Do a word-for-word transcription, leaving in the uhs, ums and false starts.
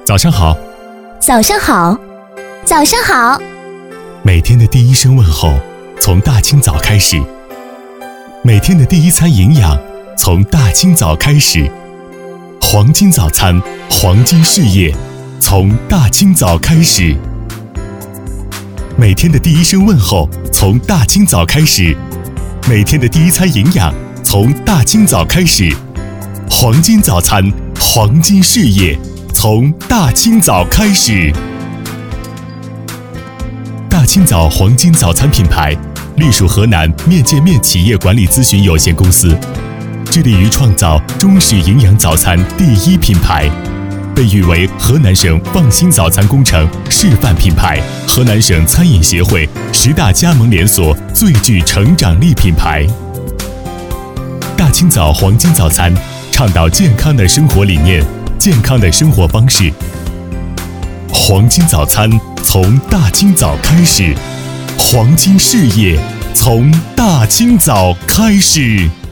早上好， 早上好，早上好。 每天的第一声问候，从大清早开始；每天的第一餐营养，从大清早开始。黄金早餐，黄金事业，从大清早开始。每天的第一声问候，从大清早开始；每天的第一餐营养，从大清早开始。黄金早餐，黄金事业，从大清早开始。大清早黄金早餐品牌隶属河南面见面企业管理咨询有限公司，致力于创造中式营养早餐第一品牌，被誉为河南省放心早餐工程示范品牌，河南省餐饮协会十大加盟连锁最具成长力品牌。大清早黄金早餐倡导健康的生活理念，健康的生活方式。黄金早餐从大清早开始，黄金事业从大清早开始。